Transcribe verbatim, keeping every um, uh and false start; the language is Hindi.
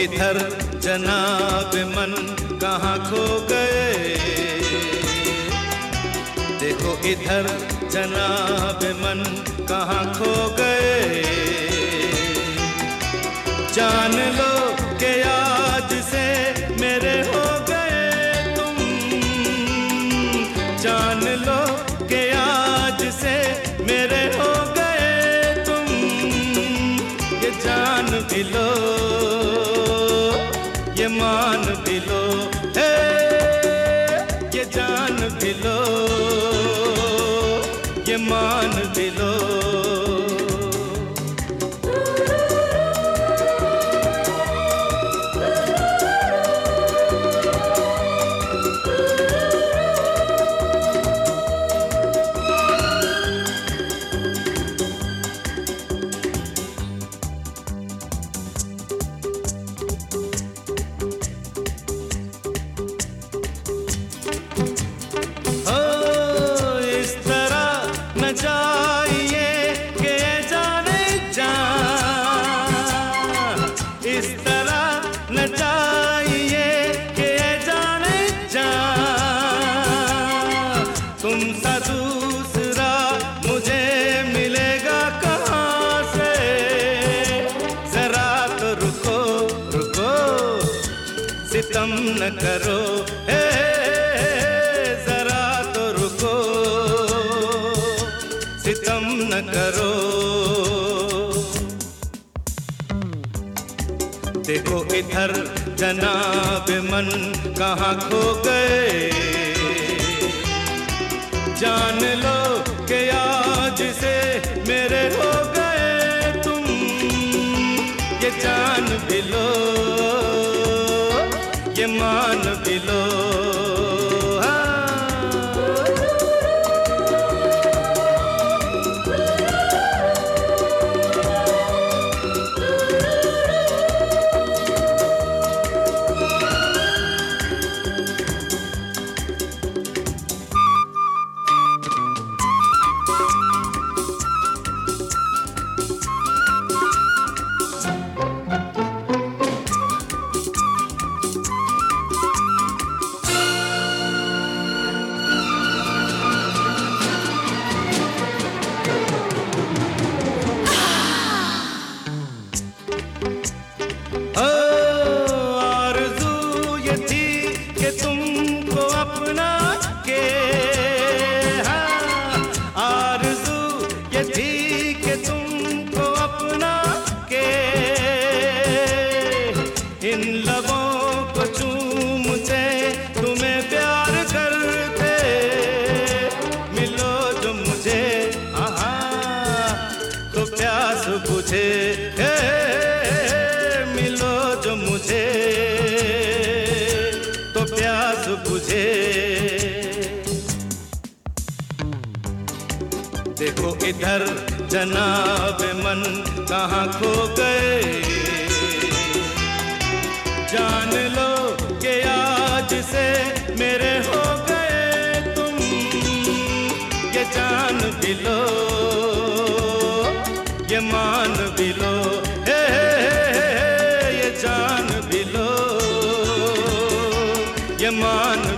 इधर जनाब मन कहाँ खो गए, देखो इधर जनाब मन कहाँ खो गए। जान लो कि आज से मेरे हो गए तुम, जान लो कि आज से मेरे हो गए तुम। ये जान भी लो, ये मान भी लो, हे ये जान भी लो, ये मान भी लो। जाइए के जाने जा, इस तरह न जाइए के जाने जा। तुम सा दूसरा मुझे मिलेगा कहाँ से, जरा तो रुको रुको सितम न करो, हे जरा तो रुको सितम न करो। देखो इधर जनाब मन कहाँ खो गए। जान लो कि आज से मेरे हो गए तुम। ये जान भी लो, ये मान भी लो। इन लबों को चूम से तुम्हें प्यार करते, मिलो जो मुझे आहा तो प्यास बुझे, हे मिलो जो मुझे तो प्यास बुझे। देखो इधर जनाब मन कहाँ खो गए। जान लो कि आज से मेरे हो गए तुम। ये जान भी लो, ये मान भी लो, हे ये जान भी लो, ये मान